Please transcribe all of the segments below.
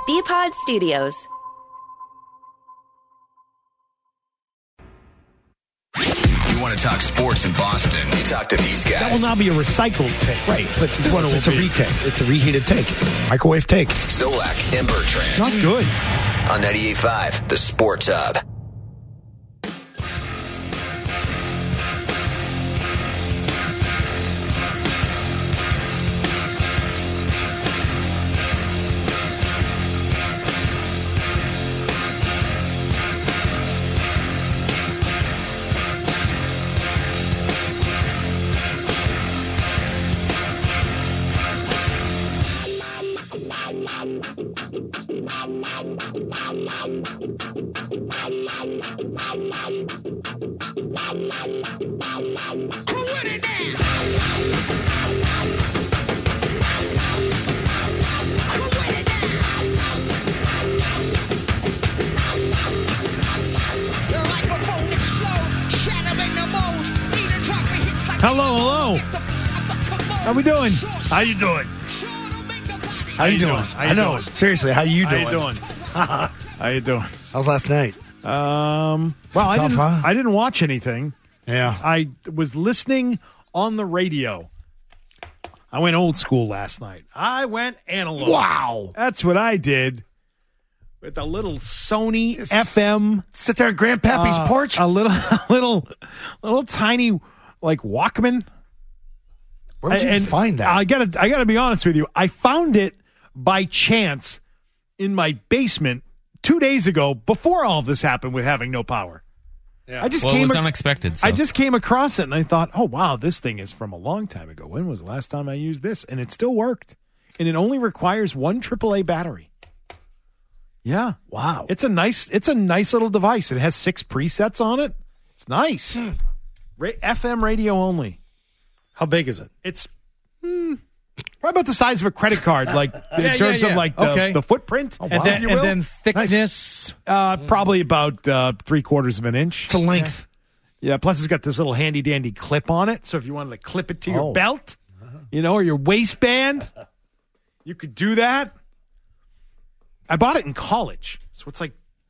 BPod Studios. You want to talk sports in Boston? You talk to these guys. That will now be a recycled take. Right. But it's a retake. It's a reheated take. Microwave take. Zolak and Bertrand. Not good. On 98.5, the Sports Hub. Hello. How we doing? How you doing? How you doing? I know. Seriously, how you doing? How you doing? How you doing? How's last night? Well, Tough, huh? I didn't watch anything. Yeah. I was listening on the radio. I went old school last night. I went analog. Wow. That's what I did with a little Sony FM. Sit there at Grandpappy's porch. A little tiny like Walkman. Where would you find that? I gotta be honest with you. I found it by chance in my basement 2 days ago before all of this happened with having no power. Yeah. I just it was unexpected. So. I just came across it and I thought, oh, wow, this thing is from a long time ago. When was the last time I used this? And it still worked. And it only requires one AAA battery. Yeah. Wow. It's a nice little device. It has 6 presets on it. It's nice. FM radio only. How big is it? It's probably about the size of a credit card, like in terms of like the footprint. And then thickness. Probably about 3/4 of an inch. It's a length. Yeah. Plus, it's got this little handy dandy clip on it. So if you wanted to clip it to your belt, or your waistband, you could do that. I bought it in college, so it's like,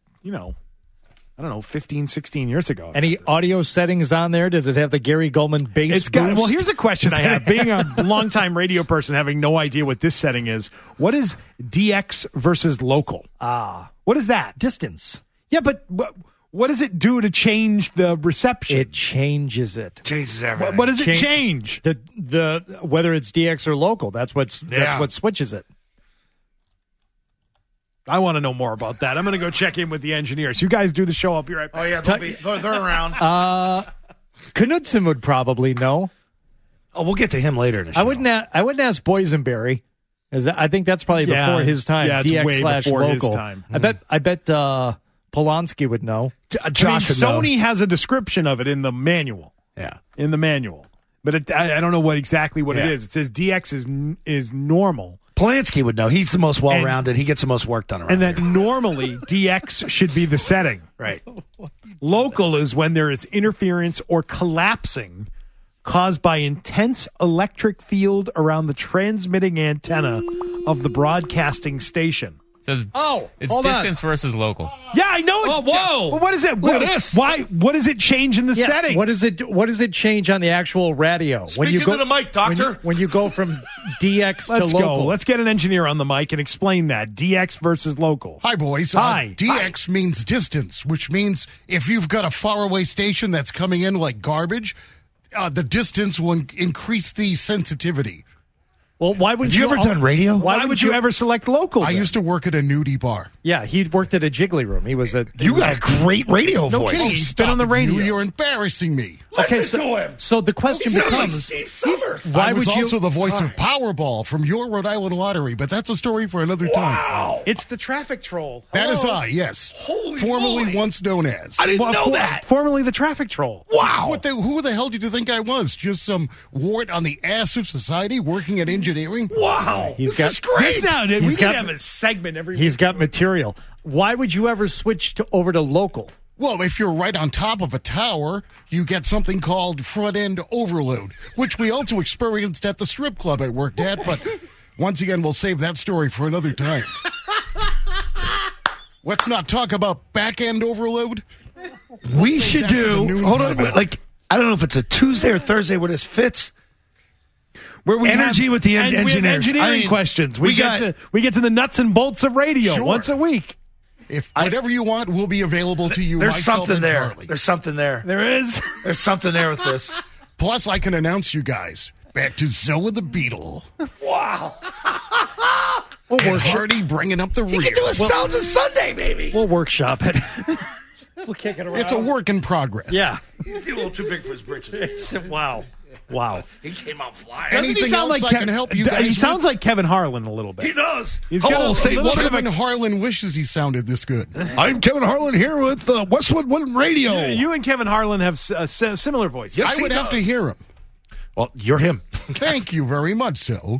I don't know, 15, 16 years ago. Any audio settings on there? Does it have the Gary Goldman bass boost? Well, here's a question I have. Being a longtime radio person, having no idea what this setting is, what is DX versus local? What is that? Distance. Yeah, but what does it do to change the reception? It changes it. Changes everything. What does it change? The whether it's DX or local. That's what switches it. I want to know more about that. I'm going to go check in with the engineers. You guys do the show. I'll be right back. Oh, yeah, they're around. Knudsen would probably know. Oh, we'll get to him later in the show. I wouldn't ask Boysenberry. I think that's probably before his time. Yeah, it's way before DX/local. his time. I bet Polanski would know. Josh would know. Sony has a description of it in the manual. Yeah. In the manual. But I don't know exactly what it is. It says DX is normal. Polanski would know. He's the most well-rounded. He gets the most work done around And that here. normally DX should be the setting. Right. Local is when there is interference or collapsing caused by intense electric field around the transmitting antenna of the broadcasting station. Says, it's hold distance versus local. Yeah, I know. It's whoa. Well, what is it? Look at this. Why? What does it change in the setting? What does it change on the actual radio? Speak into the mic, doctor. When you go from DX Let's to local. go. Let's get an engineer on the mic and explain that. DX versus local. Hi, boys. Hi. DX means distance, which means if you've got a faraway station that's coming in like garbage, the distance will increase the sensitivity. Well, why would Have you ever done radio? Why would you ever select local? I then? used to work at a nudie bar. Yeah, he worked at a Jiggly Room. He was a. You got a great radio No voice. kidding. He's been Stop on the it, radio. You're embarrassing me. Listen to him. So the question He sounds like becomes: Steve Summers. Why I was would you? also the voice of Powerball from your Rhode Island lottery, but that's a story for another time. Wow. It's the traffic troll. That is Hello. I, yes. Holy Formerly moly. once known as. I didn't know that. Formerly the traffic troll. Wow. Who the hell did you think I was? Just some wart on the ass of society working at engineering? Wow. He's This got- is great. This now, we He's could got- have a segment every He's week. got material. Why would you ever switch over to local? Well, if you're right on top of a tower, you get something called front-end overload, which we also experienced at the strip club I worked at, but once again, we'll save that story for another time. Let's not talk about back-end overload. We should that for the do. noon Hold on, time. like I don't know if it's a Tuesday or Thursday where this fits. Where we Energy have, with the and we have engineers. engineering I mean, questions. we get to the nuts and bolts of radio Sure. once a week. If whatever you want will be available to you, There's myself something and there. Charlie. There's something there. There is. There's something there with this. Plus, I can announce you guys back to Zoe the Beetle. Wow. And Hardy bringing up the rear. You can do a Sounds of Sunday, baby. We'll workshop it. We'll kick it around. It's a work in progress. Yeah. He's a little too big for his britches. Wow. He came out flying. Doesn't he Anything sound else like I can help you guys He sounds with? like Kevin Harlan a little bit. He does. He's got a say little what bit of Kevin Harlan wishes he sounded this good. I'm Kevin Harlan here with Westwood One Radio. You and Kevin Harlan have similar voices. Yes, I would he have does. to hear him. Well, you're him. Thank you very much, so.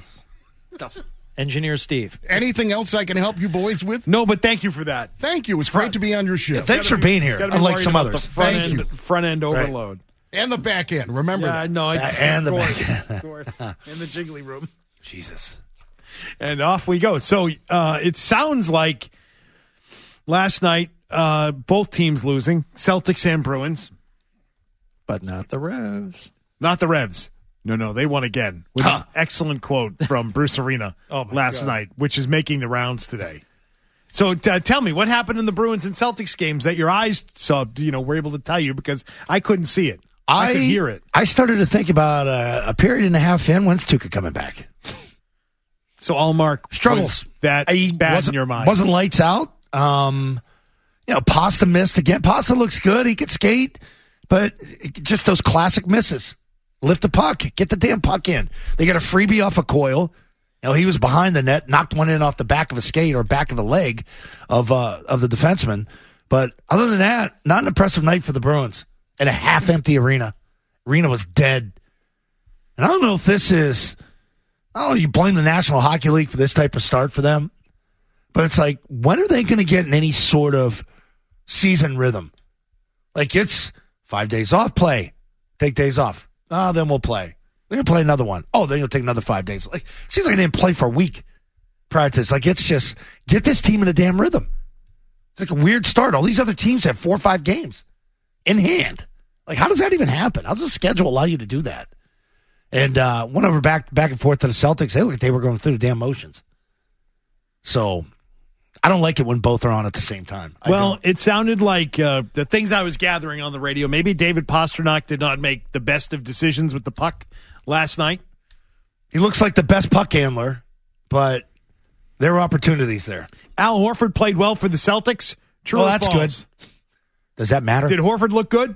Engineer Steve. Anything else I can help you boys with? No, but thank you for that. Thank you. It's great to be on your show. Thanks for being here. Gotta be Unlike worried some about others. The front Thank end, you. front end overload. And the back end. Remember Yeah, that. no, it's And the of course, back end. of course, in the jiggly room. Jesus. And off we go. So it sounds like last night both teams losing, Celtics and Bruins. But not the Revs. Not the Revs. No, they won again with an excellent quote from Bruce Arena last night, which is making the rounds today. So tell me, what happened in the Bruins and Celtics games that your eyes saw, were able to tell you, because I couldn't see it. I could hear it. I started to think about a period and a half in. When's Tuca coming back? So Allmark Struggles. was that bad in your mind. Wasn't lights out. Pasta missed again. Pasta looks good. He could skate, but just those classic misses. Lift the puck. Get the damn puck in. They got a freebie off a Coyle. He was behind the net, knocked one in off the back of a skate or back of the leg of the defenseman. But other than that, not an impressive night for the Bruins. In a half-empty arena. Arena was dead. And I don't know if this is... I don't know if you blame the National Hockey League for this type of start for them. But it's like, when are they going to get in any sort of season rhythm? Like, it's 5 days off, play. Take days off. Then we'll play. They're going to play another one. Then you'll take another 5 days. Like, it seems like they didn't play for a week prior to this. Like, it's just, get this team in a damn rhythm. It's like a weird start. All these other teams have 4 or 5 games in hand. Like, how does that even happen? How does the schedule allow you to do that? And went over back and forth to the Celtics. They looked like they were going through the damn motions. So, I don't like it when both are on at the same time. Well, it sounded like the things I was gathering on the radio, maybe David Pastrnak did not make the best of decisions with the puck last night. He looks like the best puck handler, but there were opportunities there. Al Horford played well for the Celtics. True Well, or that's false? good. Does that matter? Did Horford look good?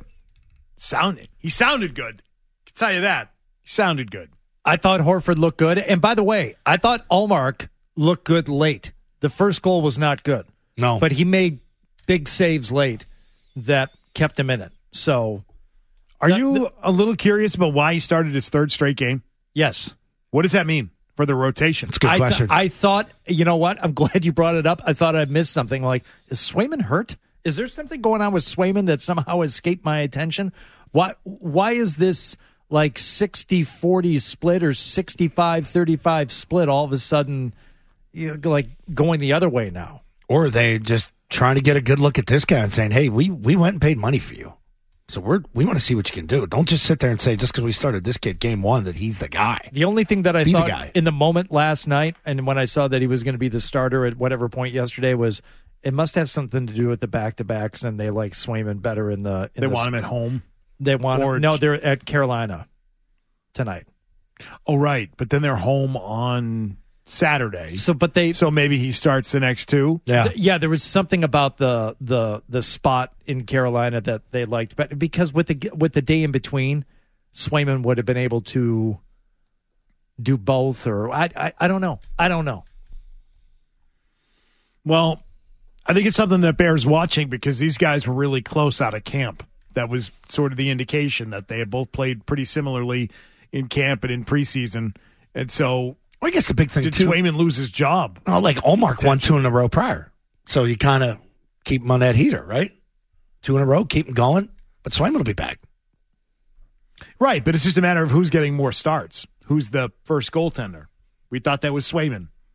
He sounded good. I can tell you that. He sounded good. I thought Horford looked good. And by the way, I thought Allmark looked good late. The first goal was not good. No. But he made big saves late that kept him in it. So, Are you a little curious about why he started his third straight game? yes. What does that mean for the rotation? It's a good question. I thought, you know what? I'm glad you brought it up. I thought I'd missed something. Like, is Swayman hurt? Is there something going on with Swayman that somehow escaped my attention? Why is this like 60-40 split or 65-35 split all of a sudden like going the other way now? Or are they just trying to get a good look at this guy and saying, hey, we went and paid money for you. So we want to see what you can do. Don't just sit there and say, just because we started this kid game one, that he's the guy. The only thing that I Be the thought guy. in the moment last night, and when I saw that he was going to be the starter at whatever point yesterday, was it must have something to do with the back-to-backs, and they like Swayman better in the. They want him at home. They want Or- him. No, they're at Carolina tonight. Oh, right. But then they're home on Saturday. So maybe he starts the next two. Yeah. Yeah, there was something about the spot in Carolina that they liked, but because with the day in between, Swayman would have been able to do both, or I don't know. I don't know. Well, I think it's something that bears watching because these guys were really close out of camp. That was sort of the indication that they had both played pretty similarly in camp and in preseason. And so, I guess the big thing, did too. Swayman lose his job? Oh, like Allmark won 2 in a row prior. So you kind of keep him on that heater, right? 2 in a row, keep him going. But Swayman will be back. Right, but it's just a matter of who's getting more starts. Who's the first goaltender? We thought that was Swayman.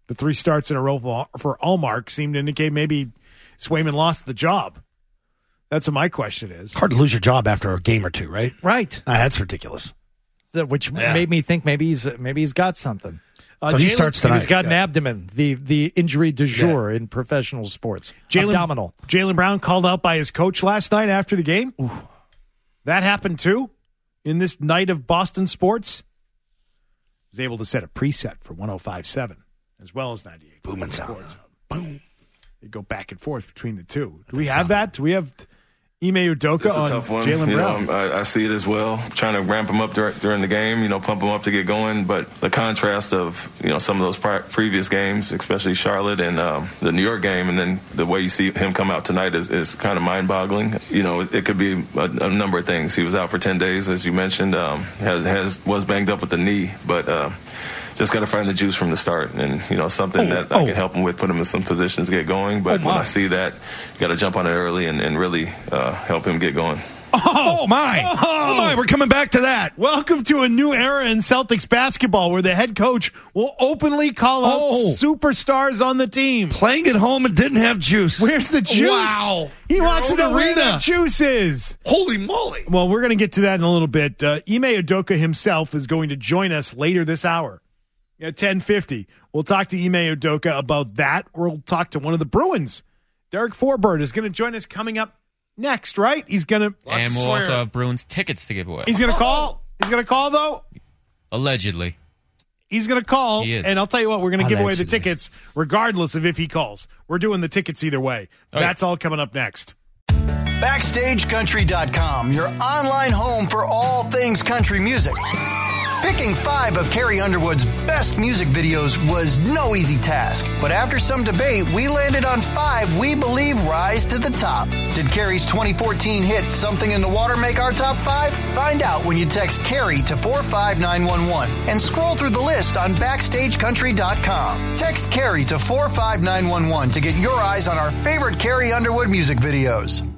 The 3 starts in a row for Ullmark seem to indicate maybe Swayman lost the job. That's what my question is. Hard to lose your job after a game or two, right? Right. That's ridiculous. Which made me think maybe he's got something. So he starts tonight. He's got an abdomen, the injury du jour in professional sports. Abdominal. Jaylen Brown called out by his coach last night after the game. Ooh. That happened too in this night of Boston sports. He was able to set a preset for 105.7 as well as 98. Booming sound. Boom. They go back and forth between the two. Do we have that? Do we have Ime Udoka on Jaylen Brown? I see it as well. Trying to ramp him up during the game, pump him up to get going. But the contrast of, some of those previous games, especially Charlotte and the New York game, and then the way you see him come out tonight is kind of mind-boggling. It could be a number of things. He was out for 10 days, as you mentioned. Was banged up with the knee, but just got to find the juice from the start, and something that I can help him with, put him in some positions to get going. But when I see that, you got to jump on it early and really help him get going. Oh my! We're coming back to that. Welcome to a new era in Celtics basketball, where the head coach will openly call out superstars on the team. Playing at home and didn't have juice. Where's the juice? Wow! He wants to know where the juice is. Holy moly! Well, we're going to get to that in a little bit. Ime Udoka himself is going to join us later this hour. At 10:50, we'll talk to Ime Udoka about that. We'll talk to one of the Bruins. Derek Forbert is going to join us coming up next, right? He's going to... And we'll also have Bruins tickets to give away. He's going to call? He's going to call, though? Allegedly. He's going to call, he is. And I'll tell you what, we're going to give away the tickets regardless of if he calls. We're doing the tickets either way. That's all coming up next. BackstageCountry.com, your online home for all things country music. Picking 5 of Carrie Underwood's best music videos was no easy task. But after some debate, we landed on 5 we believe rise to the top. Did Carrie's 2014 hit Something in the Water make our top 5? Find out when you text Carrie to 45911 and scroll through the list on BackstageCountry.com. Text Carrie to 45911 to get your eyes on our favorite Carrie Underwood music videos.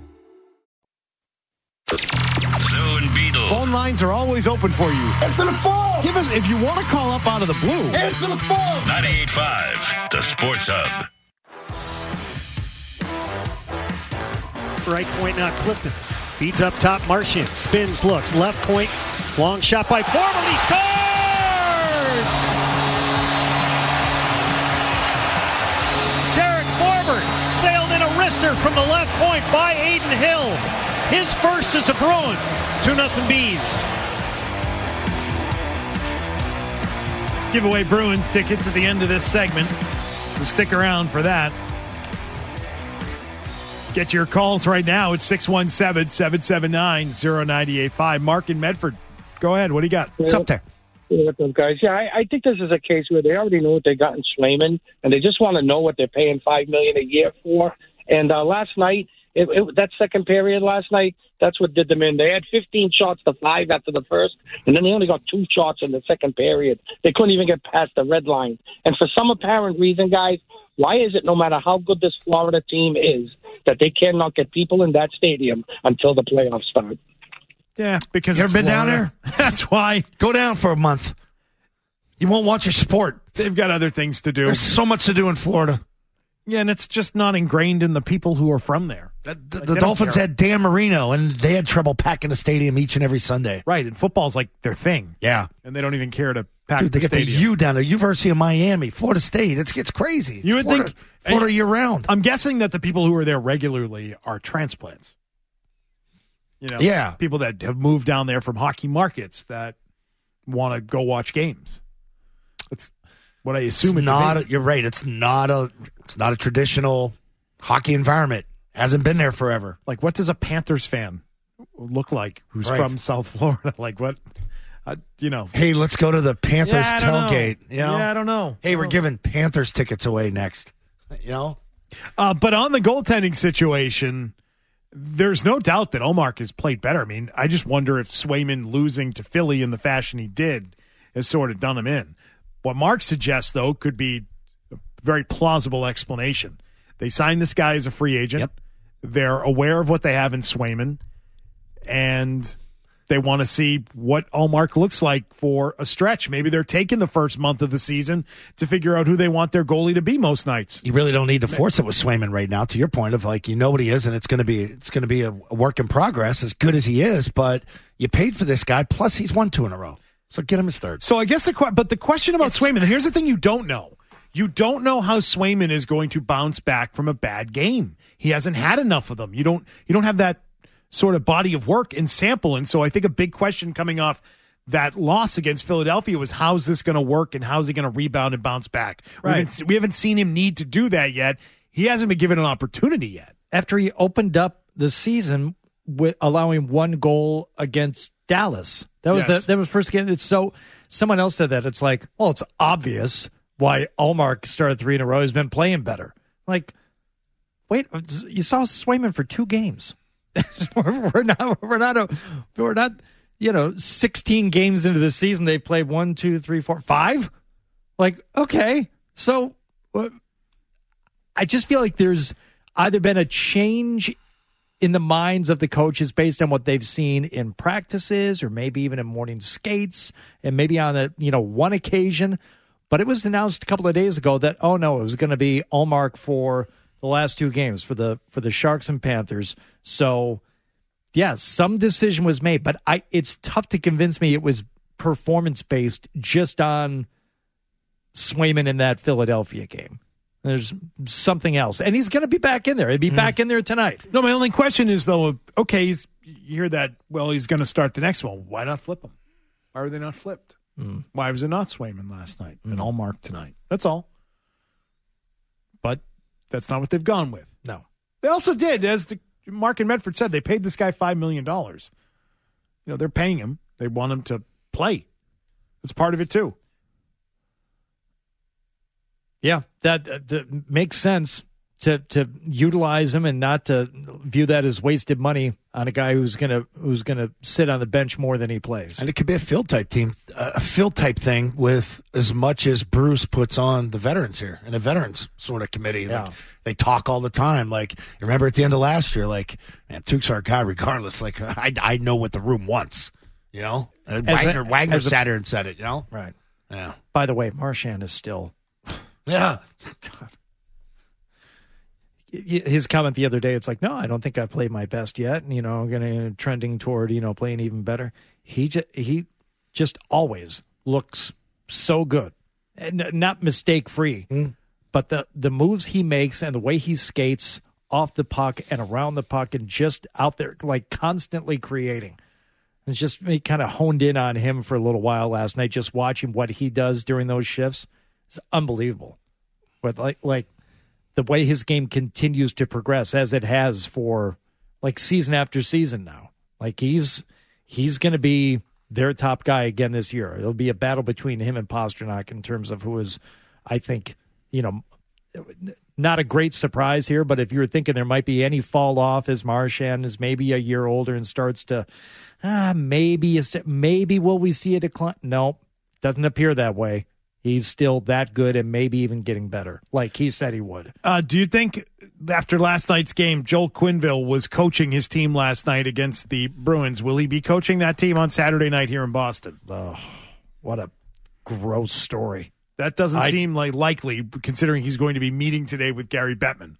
Zone Beetle. Phone lines are always open for you. Answer the phone. Give us, if you want to call up out of the blue. Answer the phone. 98.5, the Sports Hub. Right point now, Clifton. Feeds up top, Martian. Spins, looks. Left point. Long shot by Forbert. He scores! Derek Forbert sailed in a wrister from the left point by Aiden Hill. His first as a Bruin. 2-0 Bees. Give away Bruins tickets at the end of this segment. So stick around for that. Get your calls right now at 617-779-0985. Mark in Medford. Go ahead. What do you got? What's up there? What's up, guys? Yeah, I think this is a case where they already know what they got in Swayman, and they just want to know what they're paying $5 million a year for. And last night, that second period last night, that's what did them in. They had 15 shots to 5 after the first, and then they only got 2 shots in the second period. They couldn't even get past the red line. And for some apparent reason, guys, why is it no matter how good this Florida team is that they cannot get people in that stadium until the playoffs start? Yeah, because you ever been down there? That's why. Go down for a month. You won't watch your sport. They've got other things to do. There's so much to do in Florida. Yeah, and it's just not ingrained in the people who are from there. The Dolphins had Dan Marino, and they had trouble packing the stadium each and every Sunday. Right, and football's like their thing. Yeah. And they don't even care to pack Dude, they the get stadium. the U down there. University of Miami, Florida State. It's crazy. You would think Florida year-round. I'm guessing that the people who are there regularly are transplants. Yeah. People that have moved down there from hockey markets that want to go watch games. That's what I assume. You're right. It's not a traditional hockey environment. Hasn't been there forever. Like, what does a Panthers fan look like who's from South Florida? Like, what? Hey, let's go to the Panthers tailgate. Yeah, I don't know. Hey, we're giving Panthers tickets away next. But on the goaltending situation, there's no doubt that Ullmark has played better. I mean, I just wonder if Swayman losing to Philly in the fashion he did has sort of done him in. What Mark suggests, though, could be a very plausible explanation. They signed this guy as a free agent. Yep. They're aware of what they have in Swayman, and they want to see what Ullmark looks like for a stretch. Maybe they're taking the first month of the season to figure out who they want their goalie to be most nights. You really don't need to force it with Swayman right now, to your point of like, you know what he is, and it's going to be a work in progress, as good as he is, but you paid for this guy, plus he's won 2 in a row. So get him his third. So I guess the question about Swayman, here's the thing you don't know. You don't know how Swayman is going to bounce back from a bad game. He hasn't had enough of them. You don't have that sort of body of work and sample. And so I think a big question coming off that loss against Philadelphia was, how's this going to work and how's he going to rebound and bounce back? Right. We haven't seen him need to do that yet. He hasn't been given an opportunity yet. After he opened up the season with allowing 1 goal against Dallas. That was first game. It's so someone else said that. It's like, well, it's obvious why Ullmark started 3 in a row. He's been playing better. Like, wait, you saw Swayman for 2 games. we're not 16 games into the season. They've played 1, 2, 3, 4, 5. Like, okay. So I just feel like there's either been a change in the minds of the coaches based on what they've seen in practices or maybe even in morning skates and maybe on one occasion. But it was announced a couple of days ago that, oh no, it was going to be Ullmark for the last 2 games for the Sharks and Panthers. So, yeah, some decision was made, but it's tough to convince me it was performance-based just on Swayman in that Philadelphia game. There's something else. And he's going to be back in there. He'll be back in there tonight. No, my only question is, though, okay, you hear that, well, he's going to start the next one. Why not flip him? Why are they not flipped? Why was it not Swayman last night and Ullmark tonight? That's all. But that's not what they've gone with. No. They also did, as Mark and Medford said, they paid this guy $5 million. They're paying him. They want him to play. That's part of it, too. Yeah, that makes sense to utilize him and not to view that as wasted money on a guy who's gonna sit on the bench more than he plays. And it could be a field type team, a field type thing with as much as Bruce puts on the veterans here and a veterans sort of committee. Yeah. Like, they talk all the time. Like, remember at the end of last year, like, man, Tuuk's our guy regardless. Like, I know what the room wants. Wagner sat here and said it. Right. Yeah. By the way, Marchand is still. Yeah. His comment the other day, it's like, no, I don't think I've played my best yet. I'm going to trending toward, playing even better. He just always looks so good, and not mistake free. But the moves he makes and the way he skates off the puck and around the puck and just out there, like constantly creating. It's just me kind of honed in on him for a little while last night, just watching what he does during those shifts. It's unbelievable. But like the way his game continues to progress as it has for like season after season now. Like he's going to be their top guy again this year. It'll be a battle between him and Pastrnak in terms of who is, I think, not a great surprise here, but if you were thinking there might be any fall off as Marchand is maybe a year older and starts to maybe will we see a decline? No, doesn't appear that way. He's still that good and maybe even getting better, like he said he would. Do you think after last night's game, Joel Quenneville was coaching his team last night against the Bruins? Will he be coaching that team on Saturday night here in Boston? Oh, what a gross story. That doesn't seem likely, considering he's going to be meeting today with Gary Bettman.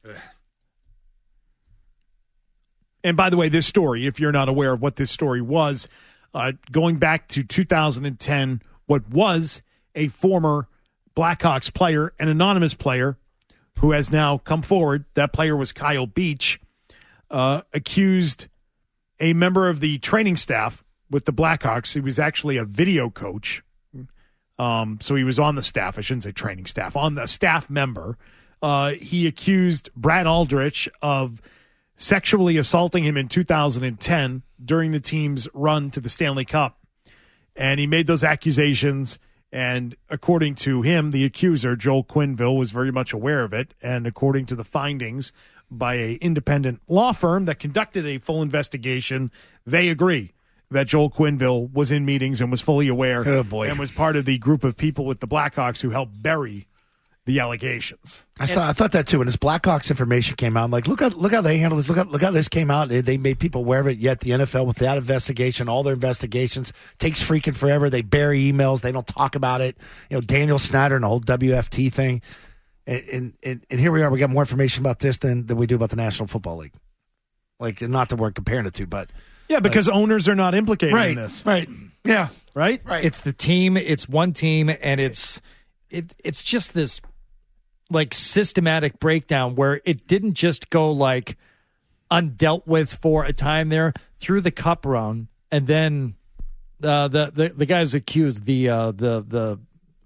And by the way, this story, if you're not aware of what this story was, going back to 2010, what was a former Blackhawks player, an anonymous player, who has now come forward. That player was Kyle Beach, accused a member of the training staff with the Blackhawks. He was actually a video coach. So he was on the staff. I shouldn't say training staff. On the staff member. He accused Brad Aldrich of sexually assaulting him in 2010 during the team's run to the Stanley Cup. And he made those accusations. And according to him, the accuser, Joel Quenneville, was very much aware of it. And according to the findings by an independent law firm that conducted a full investigation, they agree that Joel Quenneville was in meetings and was fully aware and was part of the group of people with the Blackhawks who helped bury the allegations. I thought that too. When this Blackhawks information came out, I'm like, look how they handle this. Look how this came out. They made people aware of it. Yet the NFL, with that investigation, all their investigations takes freaking forever. They bury emails. They don't talk about it. Daniel Snyder and the whole WFT thing. And here we are. We got more information about this than we do about the National Football League. Like, not that we're comparing it to, but yeah, because owners are not implicated in this, right? Yeah, right. It's the team. It's one team, and it's just this like systematic breakdown where it didn't just go like undealt with for a time there through the cup run, and then the guys accused the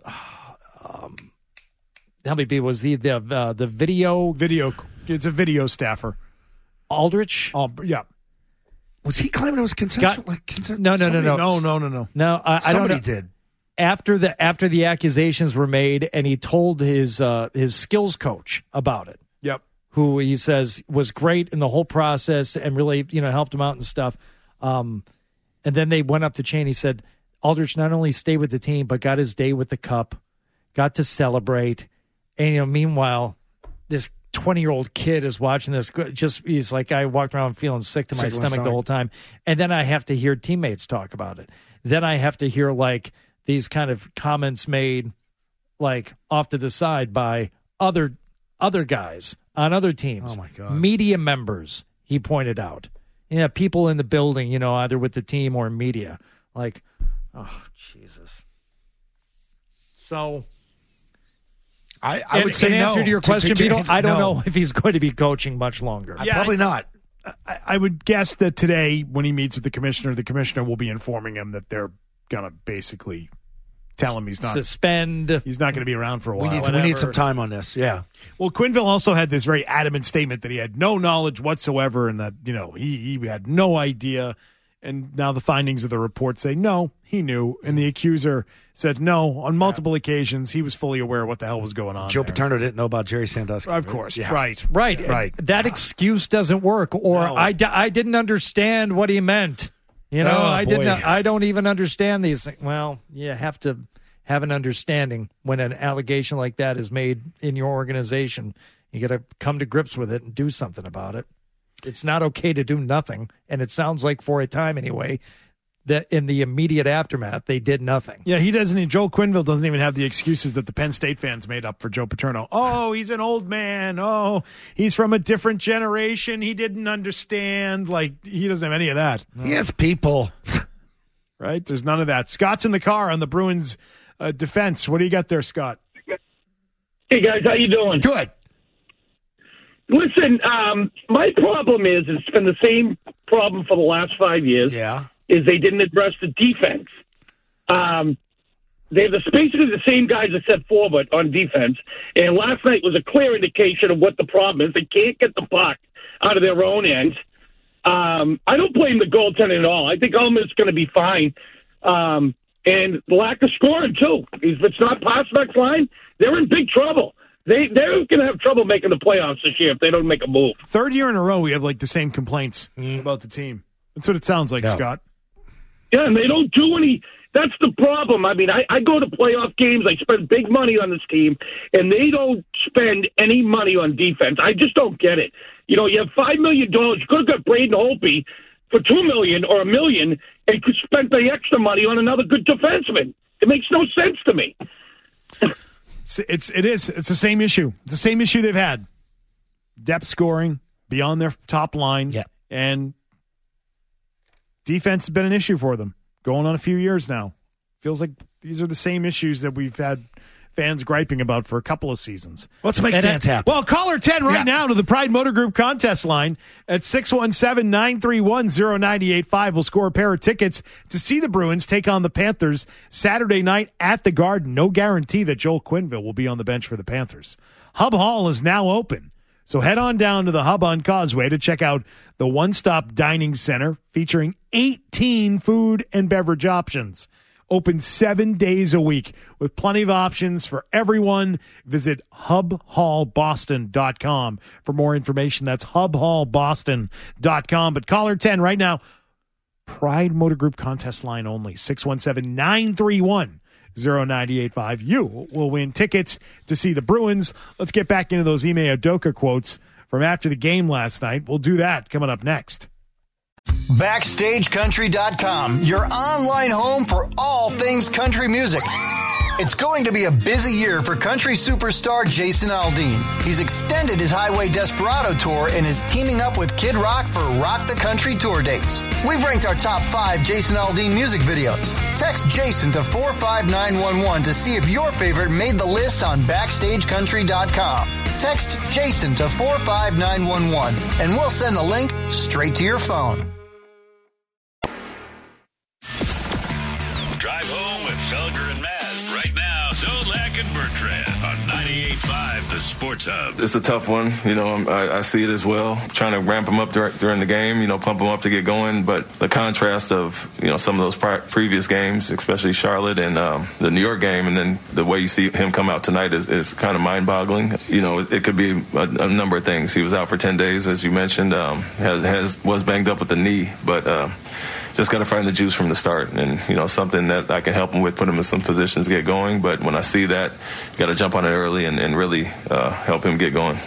how many people was the video. It's a video staffer. Aldrich. Oh yeah. Was he claiming it was consensual? No. No. I don't know. Somebody did. After the accusations were made, and he told his skills coach about it. Yep. Who he says was great in the whole process and really helped him out and stuff. And then they went up the chain. He said Aldrich not only stayed with the team but got his day with the cup, got to celebrate, and meanwhile this 20-year-old kid is watching this. He's like, I walked around feeling sick to my stomach the whole time. And then I have to hear teammates talk about it. Then I have to hear like these kind of comments made like off to the side by other guys on other teams. Oh my God. Media members, he pointed out. People in the building, either with the team or media. Like, oh, Jesus. So I would say in no. answer to your question, Beto, I don't no. know if he's going to be coaching much longer. Yeah, probably not. I would guess that today, when he meets with the commissioner will be informing him that they're going to basically tell him he's not suspend. He's not going to be around for a while. We need some time on this. Yeah. Well, Quenneville also had this very adamant statement that he had no knowledge whatsoever, and that he had no idea. And now the findings of the report say no, he knew, and the accuser said no on multiple occasions. He was fully aware of what the hell was going on. Joe there. Paterno didn't know about Jerry Sandusky. Of course, yeah. Right. That excuse doesn't work. Or No. I didn't understand what he meant. I don't even understand these things. Well, you have to have an understanding when an allegation like that is made in your organization. You got to come to grips with it and do something about it. It's not okay to do nothing. And it sounds like, for a time anyway, that in the immediate aftermath, they did nothing. Yeah, Joel Quenneville doesn't even have the excuses that the Penn State fans made up for Joe Paterno. Oh, he's an old man. Oh, he's from a different generation. He didn't understand. Like, he doesn't have any of that. He has people. Right? There's none of that. Scott's in the car on the Bruins defense. What do you got there, Scott? Hey, guys. How you doing? Good. Listen, my problem is it's been the same problem for the last 5 years. Yeah. Is they didn't address the defense. They're basically the same guys that set forward on defense. And last night was a clear indication of what the problem is. They can't get the puck out of their own end. I don't blame the goaltender at all. I think Ullman's going to be fine. And the lack of scoring, too. If it's not Pasternak's line, they're in big trouble. They're going to have trouble making the playoffs this year if they don't make a move. Third year in a row, we have like the same complaints about the team. That's what it sounds like, Scott. Yeah, and they don't do any. That's the problem. I mean, I go to playoff games. I spend big money on this team, and they don't spend any money on defense. I just don't get it. You have $5 million. You could have got Braden Holtby for $2 million or $1 million, and could spend the extra money on another good defenseman. It makes no sense to me. It's the same issue. It's the same issue they've had. Depth scoring beyond their top line. Yeah. And defense has been an issue for them going on a few years now. Feels like these are the same issues that we've had fans griping about for a couple of seasons. Let's make fans happy. Well, caller 10 right now to the Pride Motor Group contest line at 617-931-0985 will score a pair of tickets to see the Bruins take on the Panthers Saturday night at the Garden. No guarantee that Joel Quenneville will be on the bench for the Panthers. Hub Hall is now open, so head on down to the Hub on Causeway to check out the one-stop dining center featuring 18 food and beverage options. Open 7 days a week with plenty of options for everyone. Visit hubhallboston.com for more information. That's hubhallboston.com. But caller 10 right now, Pride Motor Group contest line only, 617-931-0985. 985. You will win tickets to see the Bruins. Let's get back into those Ime Udoka quotes from after the game last night. We'll do that coming up next. BackstageCountry.com, your online home for all things country music. It's going to be a busy year for country superstar Jason Aldean. He's extended his Highway Desperado tour and is teaming up with Kid Rock for Rock the Country tour dates. We've ranked our top 5 Jason Aldean music videos. Text Jason to 45911 to see if your favorite made the list on BackstageCountry.com. Text Jason to 45911 and we'll send the link straight to your phone. Drive home with Felger and Mast right now. Zolak and Bertrand on 98.5 The Sports Hub. It's a tough one. I see it as well. Trying to ramp them up during the game, pump them up to get going. But the contrast of, some of those previous games, especially Charlotte and the New York game, and then the way you see him come out tonight is kind of mind-boggling. It could be a number of things. He was out for 10 days, as you mentioned. Was banged up with the knee, but just got to find the juice from the start, and something that I can help him with, put him in some positions to get going. But when I see that, got to jump on it early and really help him get going.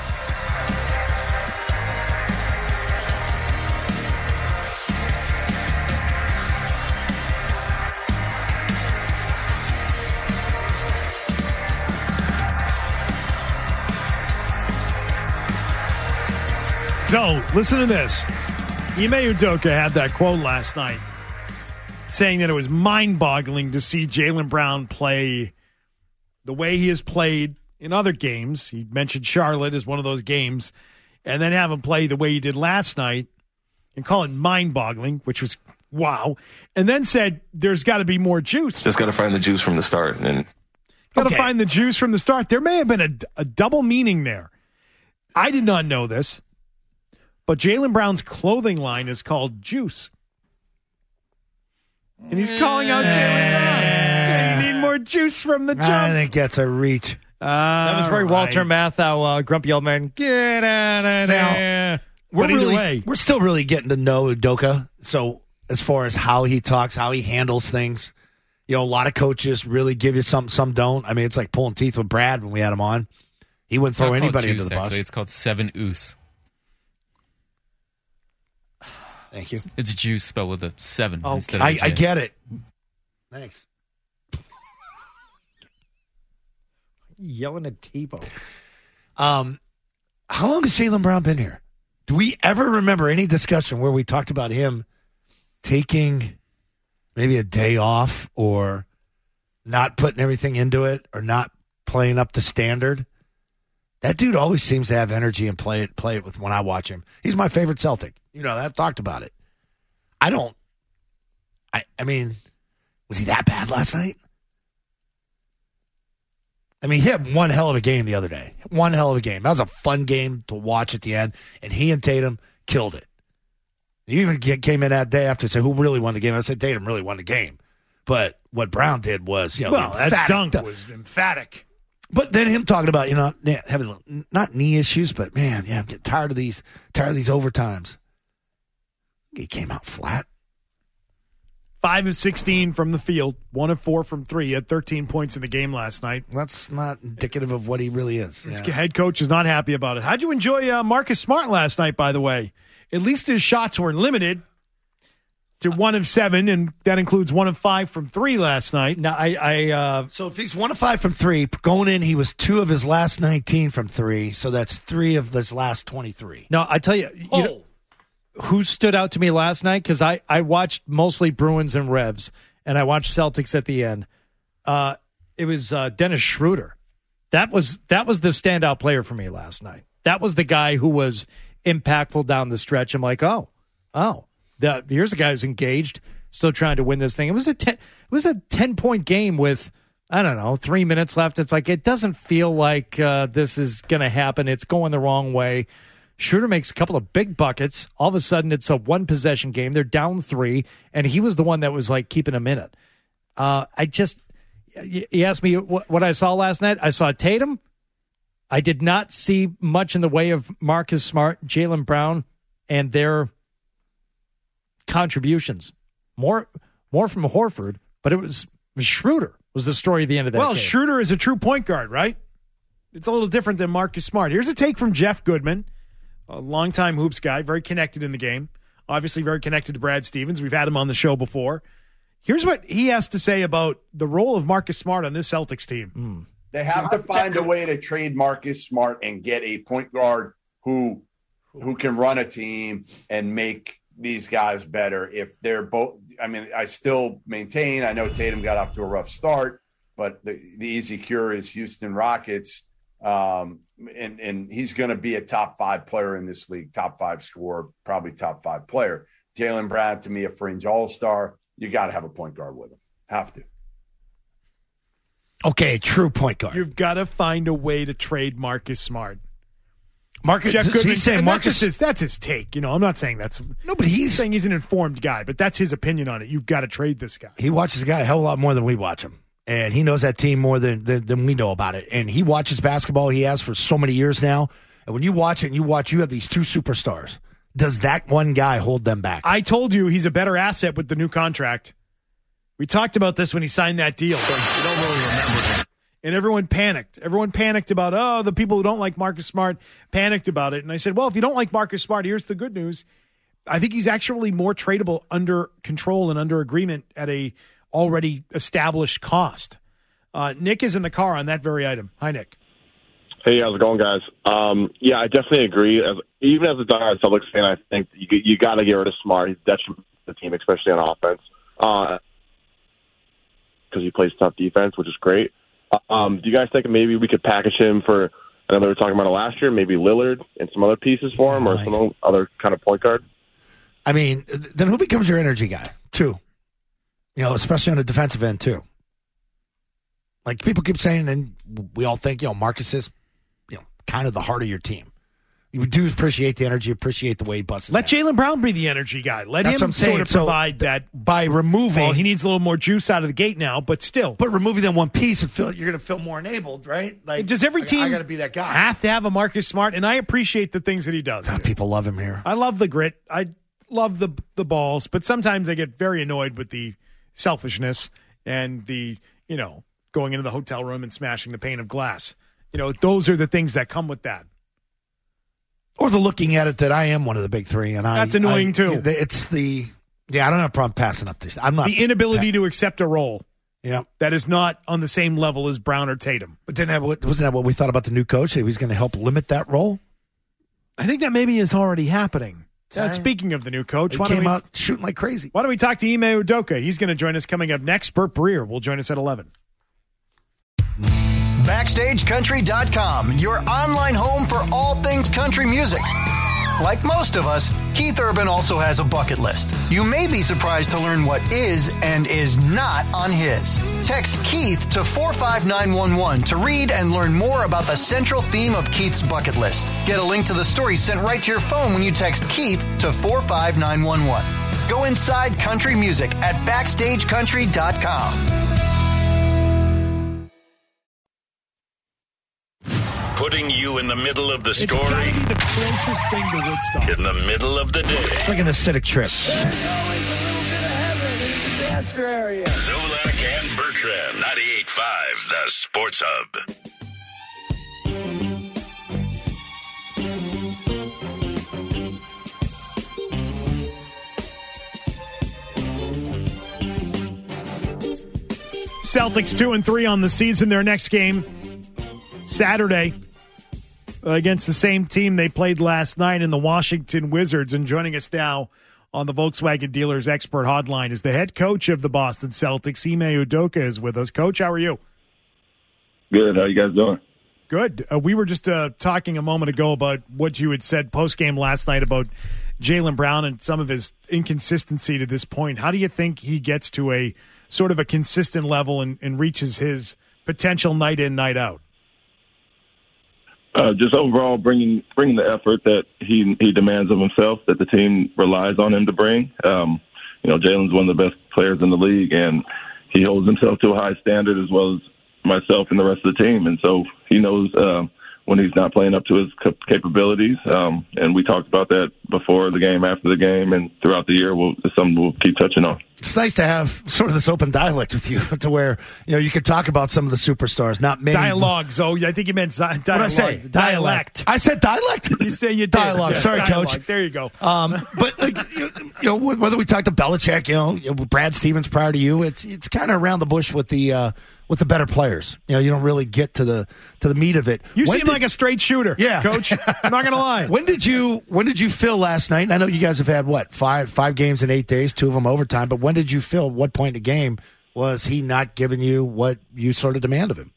So listen to this. Ime Udoka had that quote last night saying that it was mind-boggling to see Jaylen Brown play the way he has played in other games. He mentioned Charlotte as one of those games, and then have him play the way he did last night and call it mind-boggling, which was wow, and then said there's got to be more juice. Just got to find the juice from the start. Got to find the juice from the start. There may have been a double meaning there. I did not know this. But Jaylen Brown's clothing line is called Juice. And he's calling out Jaylen Brown, saying you need more juice from the jump. I think that's a reach. That was very Walter Matthau, grumpy old man. Get out of there. We're still really getting to know Udoka. So as far as how he talks, how he handles things, a lot of coaches really give you something, some don't. I mean, it's like pulling teeth with Brad when we had him on. He wouldn't throw anybody into the bus. Actually. It's called 7 Oos. Thank you. It's juice spelled with a 7 instead of a J. I get it. Thanks. Yelling at Tebow. How long has Jaylen Brown been here? Do we ever remember any discussion where we talked about him taking maybe a day off or not putting everything into it or not playing up to standard? That dude always seems to have energy and play it with when I watch him. He's my favorite Celtic. I've talked about it. I mean, was he that bad last night? I mean, he had one hell of a game the other day. One hell of a game. That was a fun game to watch at the end, and he and Tatum killed it. You even came in that day after and said, who really won the game? I said, Tatum really won the game. But what Brown did was, that dunk was emphatic. But then him talking about, having not knee issues, but man, I'm getting tired of these overtimes. He came out flat. 5 of 16 from the field, 1 of 4 from 3. He had 13 points in the game last night. That's not indicative of what he really is. His head coach is not happy about it. How'd you enjoy Marcus Smart last night, by the way? At least his shots were limited to 1 of 7, and that includes 1 of 5 from 3 last night. Now, so if he's 1 of 5 from 3, going in, he was 2 of his last 19 from 3, so that's 3 of his last 23. No, I tell you, who stood out to me last night? Because I watched mostly Bruins and Revs, and I watched Celtics at the end. It was Dennis Schroeder. That was the standout player for me last night. That was the guy who was impactful down the stretch. I'm like, here's a guy who's engaged, still trying to win this thing. It was a 10-point game with, 3 minutes left. It's like, it doesn't feel like this is going to happen. It's going the wrong way. Schroeder makes a couple of big buckets. All of a sudden, it's a 1-possession game. They're down 3, and he was the one that was like keeping them in it. You asked me what I saw last night. I saw Tatum. I did not see much in the way of Marcus Smart, Jaylen Brown, and their contributions. More from Horford, but it was Schroeder was the story at the end of that Well, game. Schroeder is a true point guard, right? It's a little different than Marcus Smart. Here's a take from Jeff Goodman, a longtime hoops guy, very connected in the game, obviously very connected to Brad Stevens. We've had him on the show before. Here's what he has to say about the role of Marcus Smart on this Celtics team. They have to find a way to trade Marcus Smart and get a point guard who can run a team and make these guys better. If they're both, I mean, I still maintain, I know Tatum got off to a rough start, but the easy cure is Houston Rockets. And he's going to be a top 5 player in this league, top 5 scorer, probably top 5 player. Jaylen Brown, to me, a fringe all-star. You got to have a point guard with him. Have to. Okay, true point guard. You've got to find a way to trade Marcus Smart. Marcus, Jeff Goodman, he's saying Marcus. That's his take. You know, I'm not saying that's. No, but he's saying he's an informed guy, but that's his opinion on it. You've got to trade this guy. He watches the guy a hell of a lot more than we watch him. And he knows that team more than we know about it. And he watches basketball. He has for so many years now. And when you watch it and you have these 2 superstars. Does that one guy hold them back? I told you he's a better asset with the new contract. We talked about this when he signed that deal. You don't really remember that. And everyone panicked. Everyone panicked about, the people who don't like Marcus Smart panicked about it. And I said, well, if you don't like Marcus Smart, here's the good news. I think he's actually more tradable under control and under agreement at a already established cost. Nick is in the car on that very item. Hi, Nick. Hey, how's it going, guys? Yeah, I definitely agree. Even as a diehard Celtics fan, I think you got to get rid of Smart. He's detrimental to the team, especially on offense, because he plays tough defense, which is great. Do you guys think maybe we could package him for, I know they were talking about it last year, maybe Lillard and some other pieces for him or some other kind of point guard? I mean, then who becomes your energy guy, too? You know, especially on the defensive end, too. Like, people keep saying, and we all think, Marcus is, kind of the heart of your team. You do appreciate the energy, appreciate the way he busts. Let Jaylen Brown be the energy guy. Let him sort of provide that. By removing. Well, he needs a little more juice out of the gate now, but still. But removing that one piece, you're going to feel more enabled, right? Like, does every team I got to be that guy. Have to have a Marcus Smart? And I appreciate the things that he does. People love him here. I love the grit. I love the balls, but sometimes I get very annoyed with the selfishness and the, going into the hotel room and smashing the pane of glass. Those are the things that come with that. Or the looking at it that I am one of the big 3. And that's annoying, too. It's I don't have a problem passing up this. I'm not. The inability to accept a role. Yeah. That is not on the same level as Brown or Tatum. But then wasn't that what we thought about the new coach? He was going to help limit that role? I think that maybe is already happening. Speaking of the new coach, he came out shooting like crazy. Why don't we talk to Ime Udoka? He's going to join us coming up next. Burt Breer will join us at 11. BackstageCountry.com, your online home for all things country music. Like most of us, Keith Urban also has a bucket list. You may be surprised to learn what is and is not on his. Text Keith to 45911 to read and learn more about the central theme of Keith's bucket list. Get a link to the story sent right to your phone when you text Keith to 45911. Go inside country music at BackstageCountry.com. Putting you in the middle of the story. It's gotta be the closest thing to Woodstock. In the middle of the day. It's like an acidic trip. There's always a little bit of heaven in the disaster area. Zolak and Bertrand, 98.5, the Sports Hub. Celtics 2-3 on the season. Their next game Saturday against the same team they played last night in the Washington Wizards. And joining us now on the Volkswagen Dealers Expert Hotline is the head coach of the Boston Celtics. Ime Udoka is with us. Coach, how are you? Good. How you guys doing? Good. We were just talking a moment ago about what you had said post-game last night about Jaylen Brown and some of his inconsistency to this point. How do you think he gets to a sort of a consistent level and reaches his potential night in, night out? Just overall bringing the effort that he demands of himself, that the team relies on him to bring. Jaylen's one of the best players in the league, and he holds himself to a high standard as well as myself and the rest of the team. And so he knows when he's not playing up to his capabilities. And we talked about that before the game, after the game, and throughout the year. It's something we'll keep touching on. It's nice to have sort of this open dialect with you, to where you could talk about some of the superstars. Not many dialogue. So I think you meant dialogue. What did I say? Dialect. I said dialect. You say you did. Dialogue. Yeah, Sorry, dialogue. Coach. There you go. But whether we talk to Belichick, Brad Stevens prior to you, it's kind of around the bush with the better players. You don't really get to the meat of it. You seem like a straight shooter, yeah, Coach. I'm not gonna lie. When did you feel last night? And I know you guys have had five games in 8 days, 2 of them overtime. But when did you feel? What point in the game was he not giving you what you sort of demand of him?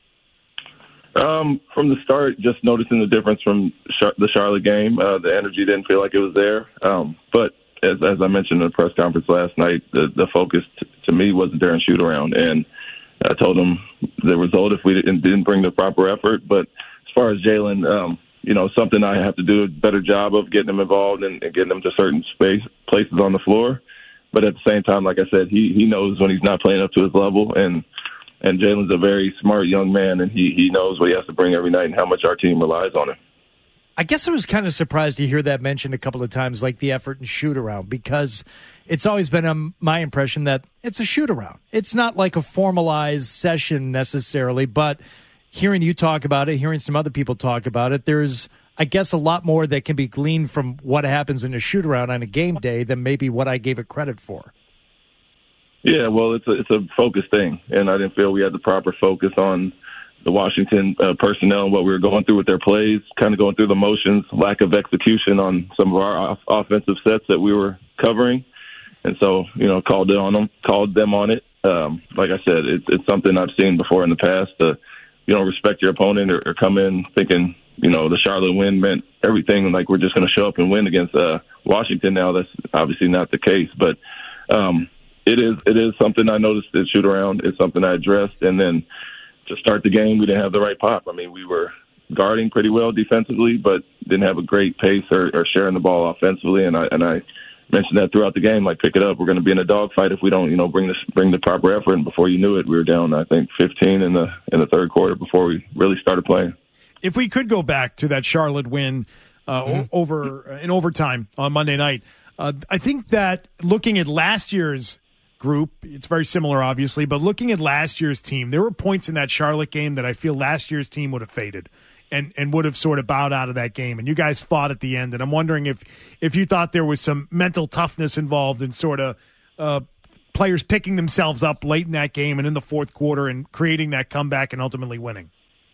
From the start, just noticing the difference from the Charlotte game. The energy didn't feel like it was there. But as I mentioned in the press conference last night, the focus to me was the Darren shoot around, and I told him the result if we didn't bring the proper effort. But as far as Jalen, something I have to do a better job of getting him involved and getting him to certain places on the floor. But at the same time, like I said, he knows when he's not playing up to his level, and Jalen's a very smart young man, and he knows what he has to bring every night and how much our team relies on him. I guess I was kind of surprised to hear that mentioned a couple of times, like the effort and shoot around, because it's always been my impression that it's a shoot around. It's not like a formalized session necessarily, but hearing you talk about it, hearing some other people talk about it, there's, I guess, a lot more that can be gleaned from what happens in a shoot around on a game day than maybe what I gave it credit for. Yeah, well, it's a focus thing, and I didn't feel we had the proper focus on the Washington personnel and what we were going through with their plays, kind of going through the motions, lack of execution on some of our offensive sets that we were covering. And so, called them on it. Like I said, it's something I've seen before in the past. You don't respect your opponent or come in thinking, the Charlotte win meant everything, like we're just going to show up and win against Washington now. That's obviously not the case. But it is something I noticed at shoot around. It's something I addressed. And then to start the game, we didn't have the right pop. I mean, we were guarding pretty well defensively, but didn't have a great pace or sharing the ball offensively. And I mentioned that throughout the game, like, pick it up. We're going to be in a dogfight if we don't, bring the proper effort. And before you knew it, we were down, I think, 15 in the third quarter before we really started playing. If we could go back to that Charlotte win over in overtime on Monday night, I think that looking at last year's group, it's very similar, obviously, but looking at last year's team, there were points in that Charlotte game that I feel last year's team would have faded and would have sort of bowed out of that game. And you guys fought at the end. And I'm wondering if you thought there was some mental toughness involved in sort of players picking themselves up late in that game and in the fourth quarter and creating that comeback and ultimately winning.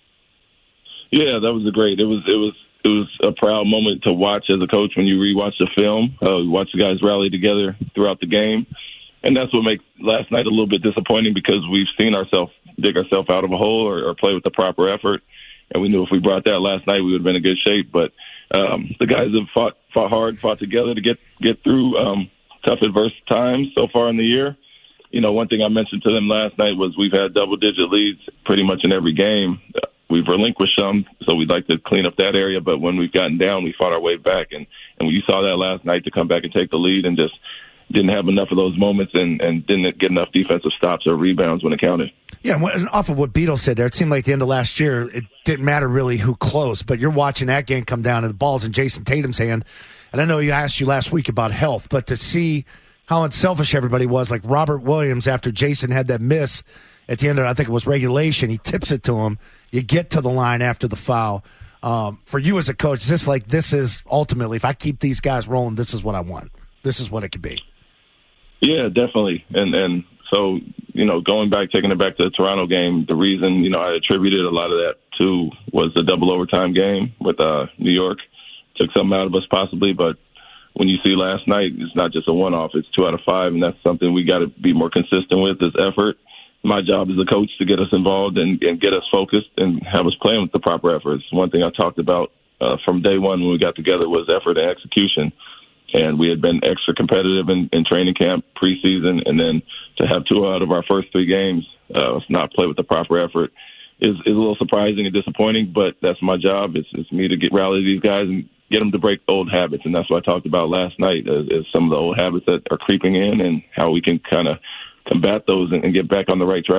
Yeah, that was it was a proud moment to watch as a coach when you rewatch the film, watch the guys rally together throughout the game. And that's what makes last night a little bit disappointing, because we've seen ourselves dig ourselves out of a hole or play with the proper effort. And we knew if we brought that last night, we would have been in good shape. But the guys have fought hard, fought together to get through tough, adverse times so far in the year. One thing I mentioned to them last night was we've had double-digit leads pretty much in every game. We've relinquished some, so we'd like to clean up that area. But when we've gotten down, we fought our way back. And when you saw that last night, to come back and take the lead and just didn't have enough of those moments and didn't get enough defensive stops or rebounds when it counted. Yeah, and off of what Beadle said there, it seemed like the end of last year, it didn't matter really who closed, but you're watching that game come down and the ball's in Jason Tatum's hand. And I know I asked you last week about health, but to see how unselfish everybody was, like Robert Williams, after Jason had that miss at the end of, I think it was regulation, he tips it to him. You get to the line after the foul. For you as a coach, this is ultimately, if I keep these guys rolling, this is what I want. This is what it could be. Yeah, definitely. And so, taking it back to the Toronto game, the reason, I attributed a lot of that to was the double overtime game with New York. Took something out of us possibly, but when you see last night, it's not just a one-off, it's 2 out of 5, and that's something we got to be more consistent with, is effort. My job as a coach to get us involved and get us focused and have us playing with the proper efforts. One thing I talked about from day one when we got together was effort and execution. And we had been extra competitive in training camp, preseason, and then to have 2 out of our first 3 games not play with the proper effort is a little surprising and disappointing, but that's my job. It's me to rally these guys and get them to break old habits, and that's what I talked about last night, is some of the old habits that are creeping in and how we can kind of combat those and get back on the right track.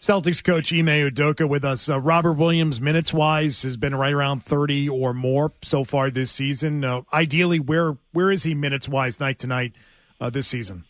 Celtics coach Ime Udoka with us. Robert Williams, minutes-wise, has been right around 30 or more so far this season. Ideally, where is he minutes-wise night to night this season?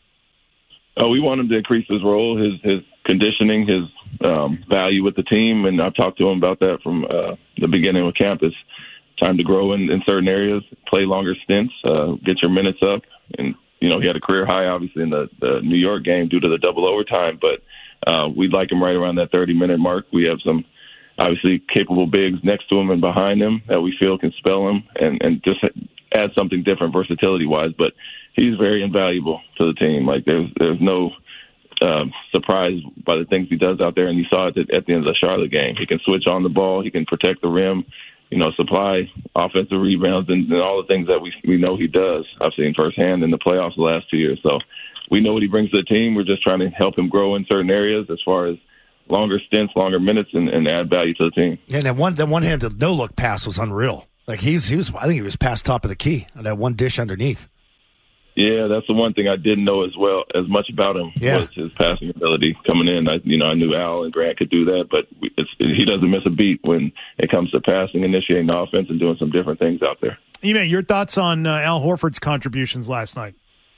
We want him to increase his role, his conditioning, his value with the team, and I've talked to him about that from the beginning of camp. It's time to grow in certain areas, play longer stints, get your minutes up. And, he had a career high, obviously, in the New York game due to the double overtime, but we'd like him right around that 30-minute mark. We have some, obviously, capable bigs next to him and behind him that we feel can spell him and just add something different versatility-wise. But he's very invaluable to the team. Like, there's no surprise by the things he does out there, and you saw it at the end of the Charlotte game. He can switch on the ball. He can protect the rim, supply offensive rebounds and all the things that we know he does. I've seen firsthand in the playoffs the last 2 years. So we know what he brings to the team. We're just trying to help him grow in certain areas as far as longer stints, longer minutes, and add value to the team. Yeah, and that one-handed no-look pass was unreal. Like, he was I think he was past top of the key on that one dish underneath. Yeah, that's the one thing I didn't know as much about him was his passing ability coming in. I knew Al and Grant could do that, but he doesn't miss a beat when it comes to passing, initiating the offense, and doing some different things out there. Ime, your thoughts on Al Horford's contributions last night?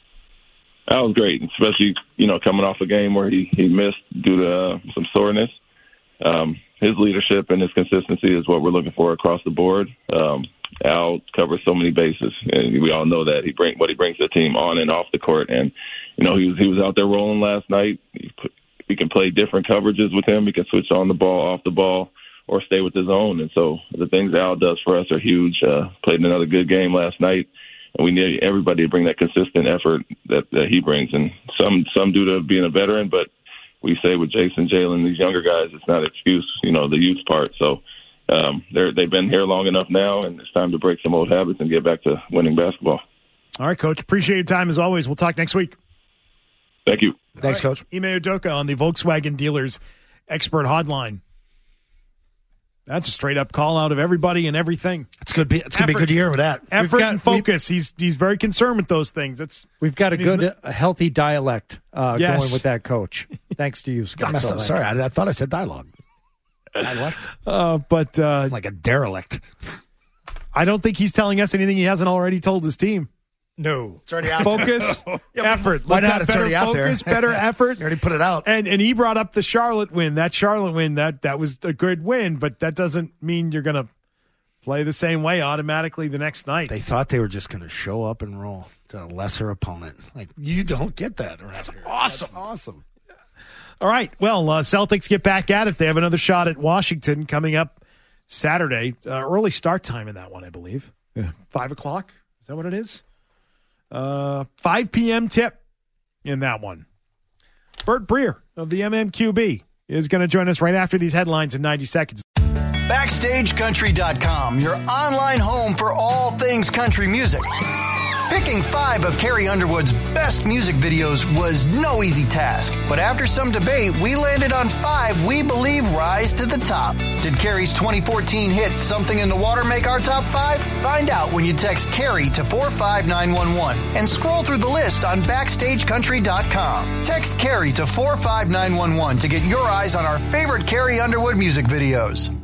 Al was great, especially coming off a game where he missed due to some soreness. His leadership and his consistency is what we're looking for across the board. Al covers so many bases, and we all know that what he brings to the team on and off the court. And he was out there rolling last night. We can play different coverages with him. He can switch on the ball, off the ball, or stay with his own. And so the things Al does for us are huge. Played another good game last night, and we need everybody to bring that consistent effort that he brings. And some due to being a veteran, but we say with Jason, Jalen, these younger guys, it's not an excuse, the youth part. So they've been here long enough now, and it's time to break some old habits and get back to winning basketball. All right, Coach. Appreciate your time as always. We'll talk next week. Thank you. Thanks, Coach. Ime Udoka on the Volkswagen Dealers Expert Hotline. That's a straight-up call-out of everybody and everything. It's going to be a good year with that. Effort and focus. He's very concerned with those things. We've got a healthy dialect going with that coach. Thanks to you, Scott. I'm sorry. I thought I said dialogue. Dialect? But like a derelict. I don't think he's telling us anything he hasn't already told his team. No. It's already out Focus, effort. Why not? It's already out there. Focus, better effort. You already put it out. And he brought up the Charlotte win. That Charlotte win, that was a good win, but that doesn't mean you're going to play the same way automatically the next night. They thought they were just going to show up and roll to a lesser opponent. Like, you don't get that around here. Awesome. That's awesome. All right. Well, Celtics get back at it. They have another shot at Washington coming up Saturday. Early start time in that one, I believe. 5 o'clock. Is that what it is? 5 p.m. tip in that one. Bert Breer of the MMQB is going to join us right after these headlines in 90 seconds. BackstageCountry.com, your online home for all things country music. Picking 5 of Carrie Underwood's best music videos was no easy task. But after some debate, we landed on 5 we believe rise to the top. Did Carrie's 2014 hit Something in the Water make our top 5? Find out when you text Carrie to 45911 and scroll through the list on BackstageCountry.com. Text Carrie to 45911 to get your eyes on our favorite Carrie Underwood music videos.